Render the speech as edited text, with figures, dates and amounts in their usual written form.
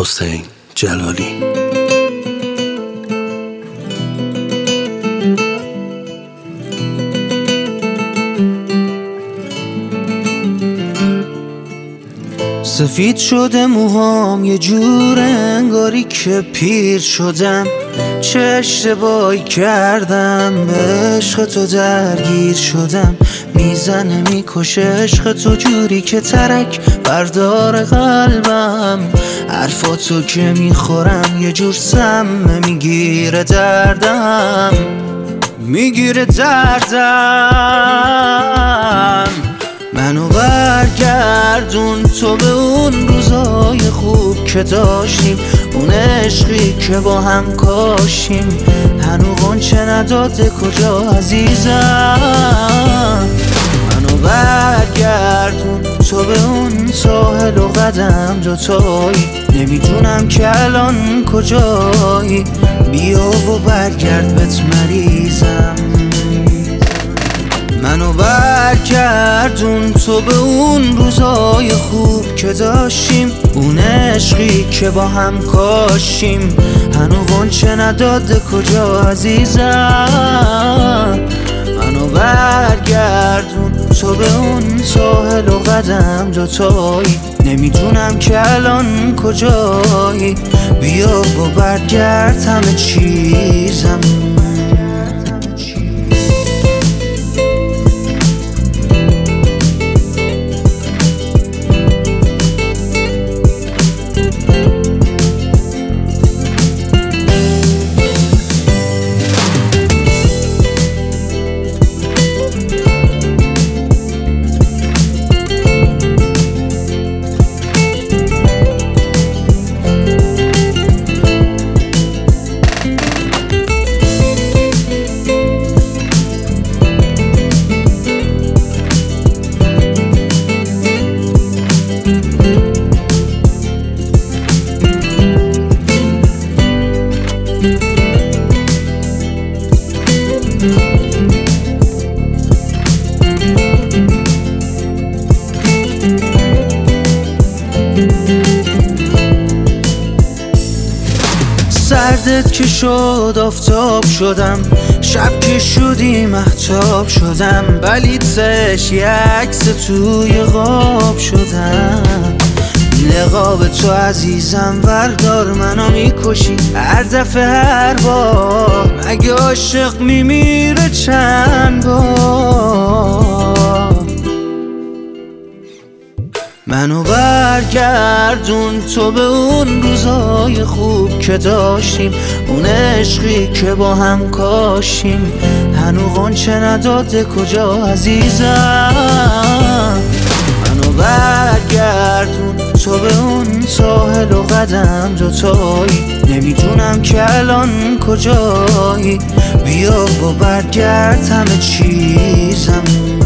حسین جلالی. سفید شده موهام یه جور انگاری که پیر شدم. چه اشتباهی کردم، به عشق تو درگیر شدم. میزنه میکشه عشق تو جوری که ترک بردار قلبم. حرفاتو که میخورم یه جور سمه، میگیره دردم، میگیره دردم. منو برگردون تو به اون روزای خوب که داشتیم، اون عشقی که با هم کاشیم. هنو غنچه نداده کجا عزیزم. منو برگردون تو به اون ساحل و قدم دوتایی. نمیدونم که الان کجایی، بیا و برگرد بهت مریضم. منو برگردون تو به اون روزای خوب که داشتیم، اون عشقی که با هم کاشیم. هنو غنچه نداده کجا عزیزم. منو برگردون تو به اون ساحل و قدم دوتایی. نمیدونم که الان کجایی، بیا و برگرد همه چیزم. سردت که شد آفتاب شدم، شب که شدی مهتاب شدم. بلیتش یه عکس توی خواب شدم. نقاب تو عزیزم وردار، منو میکشی هر دفعه هر بار. مگه عاشق میمیره چند بار. منو برگردون تو به اون روزای خوب که داشتیم، اون عشقی که با هم کاشیم. هنو غنچه نداده کجا عزیزم. منو برگردون تو به اون ساحل و قدم دوتایی. نمیدونم که الان کجایی، بیا و برگرد همه چیزم.